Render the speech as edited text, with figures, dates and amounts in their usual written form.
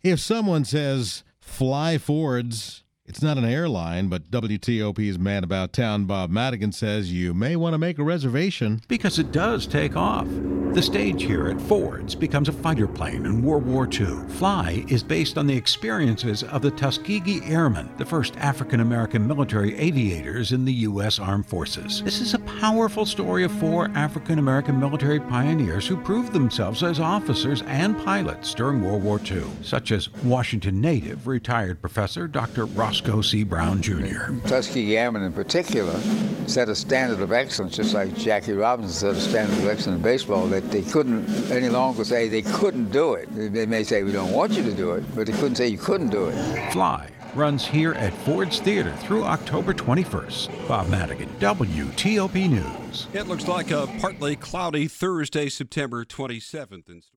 If someone says fly Fords, it's not an airline, but WTOP's Man About Town Bob Madigan says you may want to make a reservation. Because it does take off. The stage here at Ford's becomes a fighter plane in World War II. Fly is based on the experiences of the Tuskegee Airmen, the first African-American military aviators in the U.S. Armed Forces. This is a powerful story of 4 African-American military pioneers who proved themselves as officers and pilots during World War II, such as Washington native, retired professor Dr. Roscoe C. Brown, Jr. Tuskegee Airmen in particular set a standard of excellence, just like Jackie Robinson set a standard of excellence in baseball, that they couldn't any longer say they couldn't do it. They may say, we don't want you to do it, but they couldn't say you couldn't do it. Fly runs here at Ford's Theater through October 21st. Bob Madigan, WTOP News. It looks like a partly cloudy Thursday, September 27th.